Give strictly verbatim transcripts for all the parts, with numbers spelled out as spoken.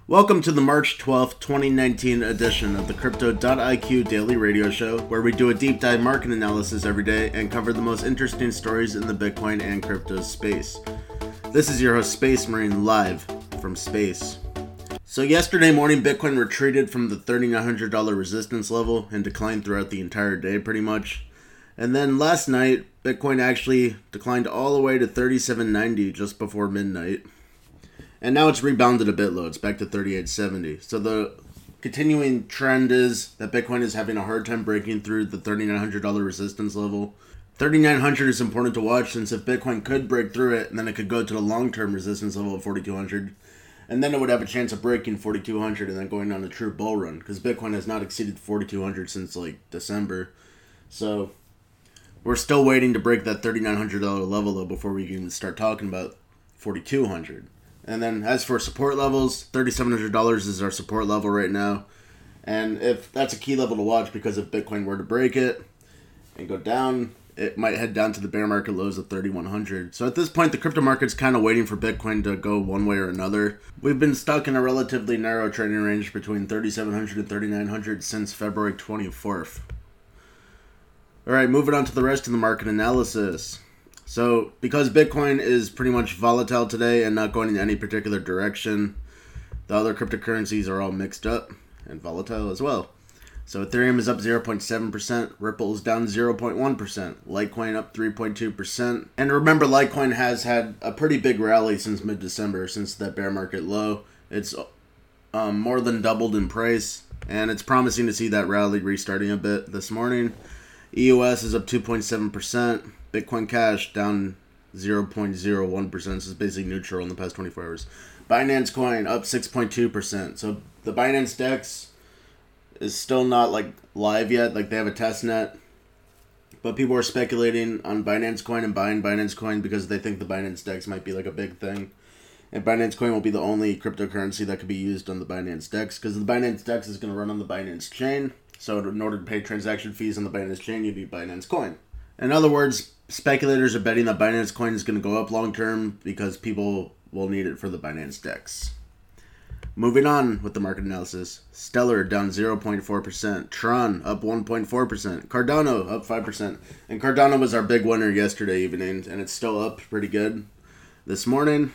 Welcome to the March twelfth, twenty nineteen edition of the Crypto dot I Q Daily Radio Show, where we do a deep dive market analysis every day and cover the most interesting stories in the Bitcoin and crypto space. This is your host, Space Marine, live from space. So yesterday morning, Bitcoin retreated from the three thousand nine hundred dollars resistance level and declined throughout the entire day pretty much. And then last night, Bitcoin actually declined all the way to thirty-seven ninety just before midnight. And now it's rebounded a bit low. It's back to thirty-eight seventy. So the continuing trend is that Bitcoin is having a hard time breaking through the three thousand nine hundred dollars resistance level. thirty-nine hundred is important to watch, since if Bitcoin could break through it, and then it could go to the long-term resistance level of forty-two hundred, and then it would have a chance of breaking forty-two hundred and then going on a true bull run, because Bitcoin has not exceeded forty-two hundred since like December. So we're still waiting to break that thirty-nine hundred dollars level though before we can start talking about forty-two hundred. And then as for support levels, thirty-seven hundred dollars is our support level right now. And if that's a key level to watch, because if Bitcoin were to break it and go down, it might head down to the bear market lows of thirty-one hundred. So at this point, the crypto market's kind of waiting for Bitcoin to go one way or another. We've been stuck in a relatively narrow trading range between thirty-seven hundred and thirty-nine hundred since February twenty-fourth. Alright, moving on to the rest of the market analysis. So, because Bitcoin is pretty much volatile today and not going in any particular direction, the other cryptocurrencies are all mixed up and volatile as well. So, Ethereum is up zero point seven percent, Ripple is down zero point one percent, Litecoin up three point two percent. And remember, Litecoin has had a pretty big rally since mid-December, since that bear market low. It's um, more than doubled in price, and it's promising to see that rally restarting a bit this morning. E O S is up two point seven percent. Bitcoin Cash down zero point zero one percent. This is basically neutral in the past twenty-four hours. Binance Coin up six point two percent. So the Binance DEX is still not like live yet. Like they have a test net. But people are speculating on Binance Coin and buying Binance Coin because they think the Binance DEX might be like a big thing. And Binance Coin will be the only cryptocurrency that could be used on the Binance DEX, because the Binance DEX is going to run on the Binance chain. So in order to pay transaction fees on the Binance chain, you need Binance Coin. In other words, speculators are betting that Binance Coin is going to go up long term because people will need it for the Binance DEX. Moving on with the market analysis. Stellar down zero point four percent. Tron up one point four percent. Cardano up five percent. And Cardano was our big winner yesterday evening, and it's still up pretty good this morning.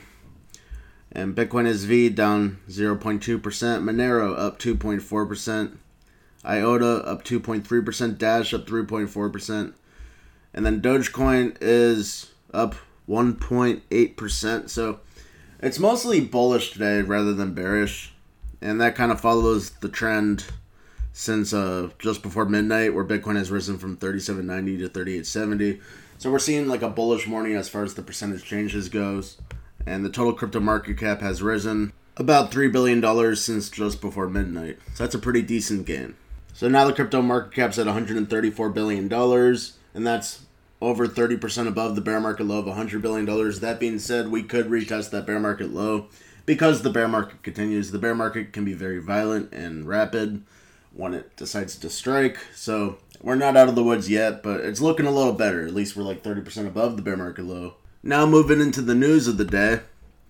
And Bitcoin S V down zero point two percent. Monero up two point four percent. I O T A up two point three percent. Dash up three point four percent. And then Dogecoin is up one point eight percent. So it's mostly bullish today rather than bearish. And that kind of follows the trend since uh, just before midnight, where Bitcoin has risen from thirty-seven ninety to thirty-eight seventy. So we're seeing like a bullish morning as far as the percentage changes goes. And the total crypto market cap has risen about three billion dollars since just before midnight. So that's a pretty decent gain. So now the crypto market cap's at one hundred thirty-four billion dollars. And that's over thirty percent above the bear market low of one hundred billion dollars. That being said, we could retest that bear market low because the bear market continues. The bear market can be very violent and rapid when it decides to strike. So we're not out of the woods yet, but it's looking a little better. At least we're like thirty percent above the bear market low. Now moving into the news of the day.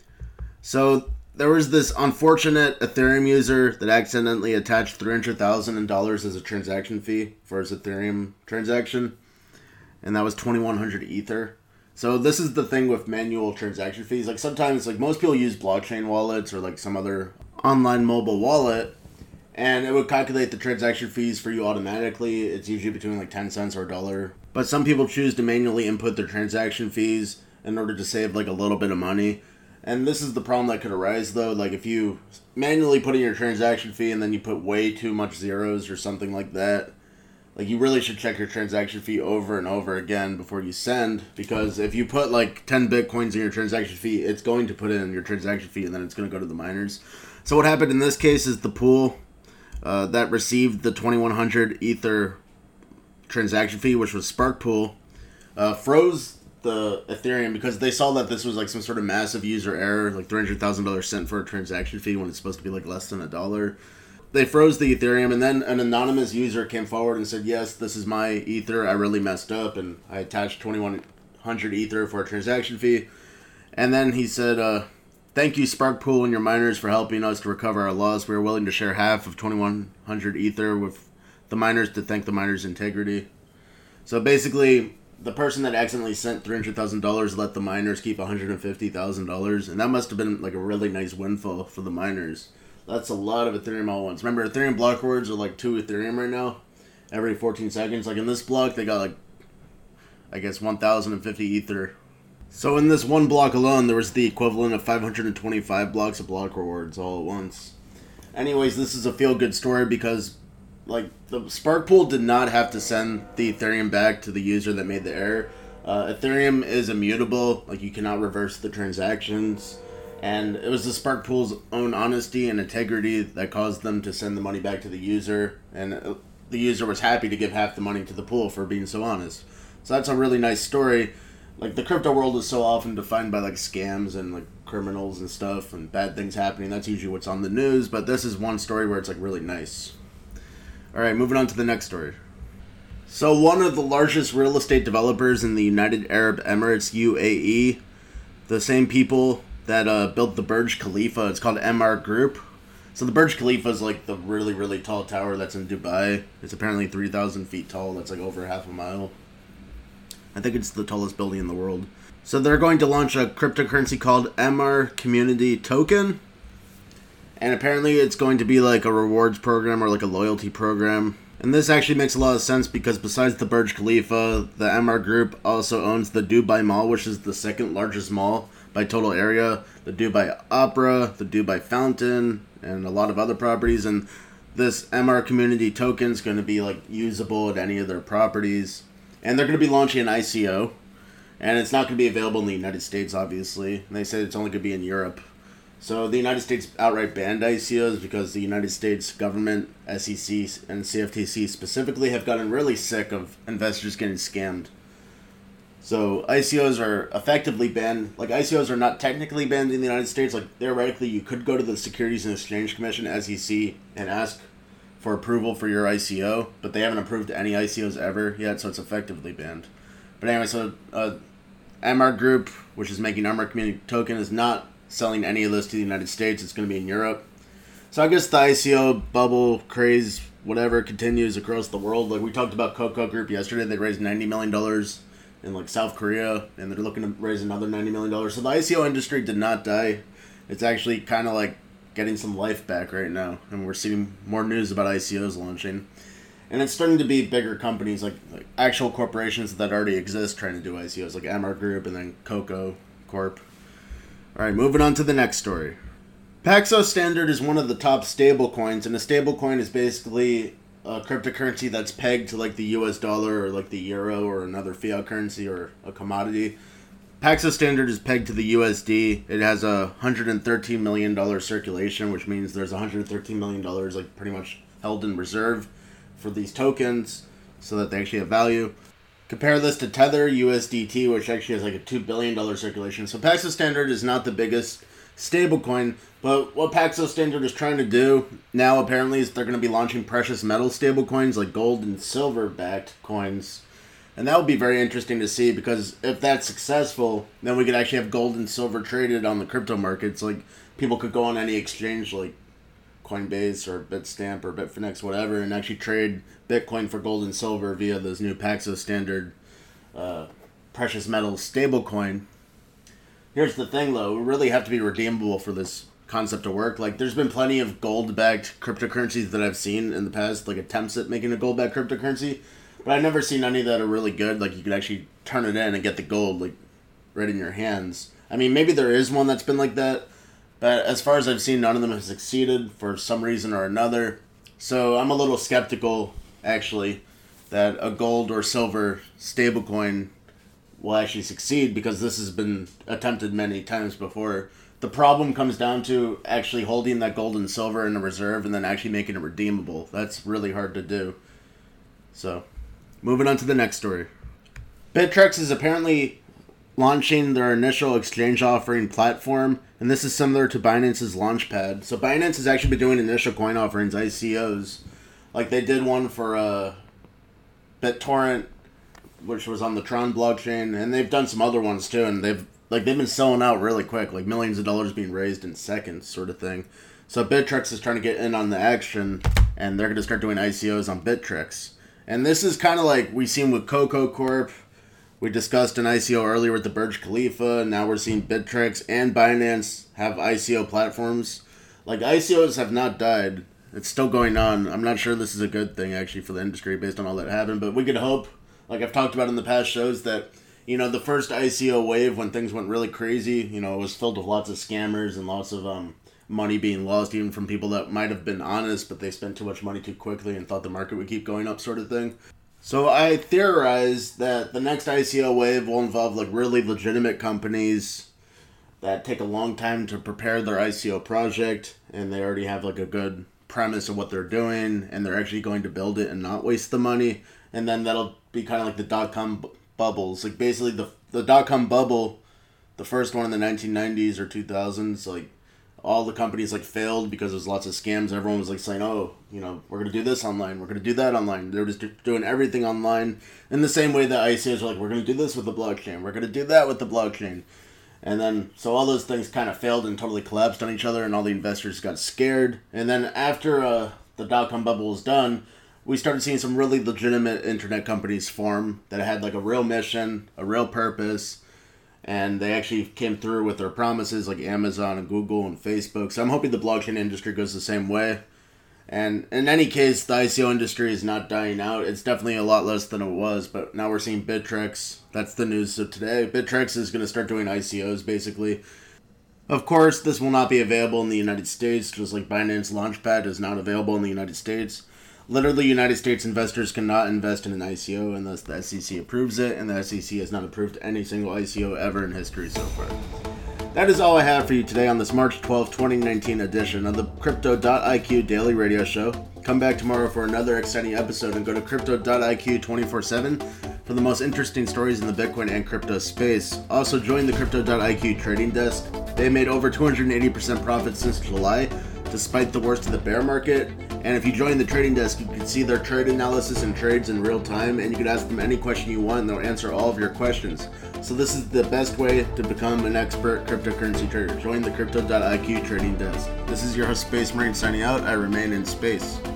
So there was this unfortunate Ethereum user that accidentally attached three hundred thousand dollars as a transaction fee for his Ethereum transaction. And that was twenty-one hundred Ether. So this is the thing with manual transaction fees. Like sometimes, like most people use blockchain wallets or like some other online mobile wallet, and it would calculate the transaction fees for you automatically. It's usually between like ten cents or a dollar. But some people choose to manually input their transaction fees in order to save like a little bit of money. And this is the problem that could arise though. Like if you manually put in your transaction fee and then you put way too much zeros or something like that, like, you really should check your transaction fee over and over again before you send, because if you put, like, ten Bitcoins in your transaction fee, it's going to put in your transaction fee, and then it's going to go to the miners. So what happened in this case is the pool uh, that received the twenty-one hundred Ether transaction fee, which was Spark Pool, uh, froze the Ethereum because they saw that this was, like, some sort of massive user error, like three hundred thousand dollars sent for a transaction fee when it's supposed to be, like, less than a dollar. They froze the Ethereum, and then an anonymous user came forward and said, yes, this is my Ether, I really messed up, and I attached twenty-one hundred Ether for a transaction fee. And then he said, uh, Thank you, Sparkpool and your miners, for helping us to recover our loss. We are willing to share half of twenty-one hundred Ether with the miners to thank the miners' integrity. So basically, the person that accidentally sent three hundred thousand dollars let the miners keep one hundred fifty thousand dollars, and that must have been like a really nice windfall for the miners. That's a lot of Ethereum all at once. Remember, Ethereum block rewards are like two Ethereum right now, every fourteen seconds. Like in this block, they got like, I guess, one thousand fifty Ether. So in this one block alone, there was the equivalent of five hundred twenty-five blocks of block rewards all at once. Anyways, this is a feel-good story because, like, the Sparkpool did not have to send the Ethereum back to the user that made the error. Uh, Ethereum is immutable, like you cannot reverse the transactions. And it was the Sparkpool's own honesty and integrity that caused them to send the money back to the user. And the user was happy to give half the money to the pool for being so honest. So that's a really nice story. Like, the crypto world is so often defined by, like, scams and, like, criminals and stuff and bad things happening. That's usually what's on the news, but this is one story where it's, like, really nice. Alright, moving on to the next story. So, one of the largest real estate developers in the United Arab Emirates, U A E, the same people that uh, built the Burj Khalifa, it's called M R Group. So, the Burj Khalifa is, like, the really, really tall tower that's in Dubai. It's apparently three thousand feet tall. That's, like, over half a mile. I think it's the tallest building in the world. So they're going to launch a cryptocurrency called M R Community Token. And apparently it's going to be like a rewards program or like a loyalty program. And this actually makes a lot of sense because besides the Burj Khalifa, the M R Group also owns the Dubai Mall, which is the second largest mall by total area. The Dubai Opera, the Dubai Fountain, and a lot of other properties. And this M R Community Token is going to be like usable at any of their properties. And they're going to be launching an I C O, and it's not going to be available in the United States, obviously. And they said it's only going to be in Europe. So the United States outright banned I C Os because the United States government, S E C, and C F T C specifically have gotten really sick of investors getting scammed. So I C Os are effectively banned. Like, I C Os are not technically banned in the United States. Like, theoretically, you could go to the Securities and Exchange Commission, S E C, and ask for approval for your I C O, but they haven't approved any I C Os ever yet, so it's effectively banned. But anyway, so uh, M R Group, which is making M R Community Token, is not selling any of this to the United States. It's going to be in Europe. So I guess the I C O bubble craze, whatever, continues across the world. Like, we talked about Coco Group yesterday. They raised ninety million dollars in, like, South Korea, and they're looking to raise another ninety million dollars. So the I C O industry did not die. It's actually kind of like getting some life back right now, and we're seeing more news about I C Os launching. And it's starting to be bigger companies, like, like actual corporations that already exist, trying to do I C Os, like M R Group and then Coco Corp. Alright, moving on to the next story. Paxos Standard is one of the top stable coins, and a stable coin is basically a cryptocurrency that's pegged to, like, the U S dollar or, like, the euro or another fiat currency or a commodity. Paxos Standard is pegged to the U S D. It has a one hundred thirteen million dollars circulation, which means there's one hundred thirteen million dollars, like, pretty much held in reserve for these tokens so that they actually have value. Compare this to Tether U S D T, which actually has like a two billion dollars circulation. So Paxos Standard is not the biggest stablecoin, but what Paxos Standard is trying to do now apparently is they're going to be launching precious metal stablecoins like gold and silver backed coins. And that would be very interesting to see, because if that's successful, then we could actually have gold and silver traded on the crypto markets. Like, people could go on any exchange like Coinbase or Bitstamp or Bitfinex, whatever, and actually trade Bitcoin for gold and silver via this new Paxos Standard uh, precious metals stablecoin. Here's the thing, though. We really have to be redeemable for this concept to work. Like, there's been plenty of gold-backed cryptocurrencies that I've seen in the past, like attempts at making a gold-backed cryptocurrency. But I've never seen any that are really good. Like, you could actually turn it in and get the gold, like, right in your hands. I mean, maybe there is one that's been like that. But as far as I've seen, none of them have succeeded for some reason or another. So I'm a little skeptical, actually, that a gold or silver stablecoin will actually succeed, because this has been attempted many times before. The problem comes down to actually holding that gold and silver in a reserve and then actually making it redeemable. That's really hard to do. So, moving on to the next story. Bittrex is apparently launching their initial exchange offering platform, and this is similar to Binance's Launchpad. So Binance has actually been doing initial coin offerings, I C Os. Like, they did one for uh, BitTorrent, which was on the Tron blockchain, and they've done some other ones too, and they've like they've been selling out really quick, like millions of dollars being raised in seconds, sort of thing. So Bittrex is trying to get in on the action, and they're going to start doing I C Os on Bittrex. And this is kind of like we've seen with Coco Corp. We discussed an I C O earlier with the Burj Khalifa. Now we're seeing Bittrex and Binance have I C O platforms. Like, I C Os have not died. It's still going on. I'm not sure this is a good thing, actually, for the industry based on all that happened. But we could hope, like I've talked about in the past shows, that, you know, the first I C O wave when things went really crazy, you know, it was filled with lots of scammers and lots of um, money being lost, even from people that might have been honest, but they spent too much money too quickly and thought the market would keep going up, sort of thing. So I theorize that the next I C O wave will involve, like, really legitimate companies that take a long time to prepare their I C O project, and they already have, like, a good premise of what they're doing, and they're actually going to build it and not waste the money. And then that'll be kind of like the dot-com bu- bubbles. Like, basically, the the dot-com bubble, the first one in the nineteen nineties or two thousands, like, all the companies, like, failed because there's lots of scams. Everyone was, like, saying, oh, you know, we're going to do this online, we're going to do that online. They were just do- doing everything online in the same way that I C Os are like, we're going to do this with the blockchain, we're going to do that with the blockchain. And then, so all those things kind of failed and totally collapsed on each other, and all the investors got scared. And then after uh, the dot-com bubble was done, we started seeing some really legitimate internet companies form that had, like, a real mission, a real purpose, and they actually came through with their promises, like Amazon and Google and Facebook. So I'm hoping the blockchain industry goes the same way. And in any case, the I C O industry is not dying out. It's definitely a lot less than it was, but now we're seeing Bittrex. That's the news of today. Bittrex is going to start doing I C Os, basically. Of course, this will not be available in the United States, just like Binance Launchpad is not available in the United States. Literally, United States investors cannot invest in an I C O unless the S E C approves it, and the S E C has not approved any single I C O ever in history so far. That is all I have for you today on this March twelfth, twenty nineteen edition of the Crypto dot I Q Daily Radio Show. Come back tomorrow for another exciting episode, and go to Crypto dot I Q twenty-four seven for the most interesting stories in the Bitcoin and crypto space. Also, join the Crypto dot I Q trading desk. They made over two hundred eighty percent profit since July, despite the worst of the bear market. And if you join the trading desk, you can see their trade analysis and trades in real time, and you can ask them any question you want, and they'll answer all of your questions. So this is the best way to become an expert cryptocurrency trader. Join the Crypto dot I Q trading desk. This is your host, Space Marine, signing out. I remain in space.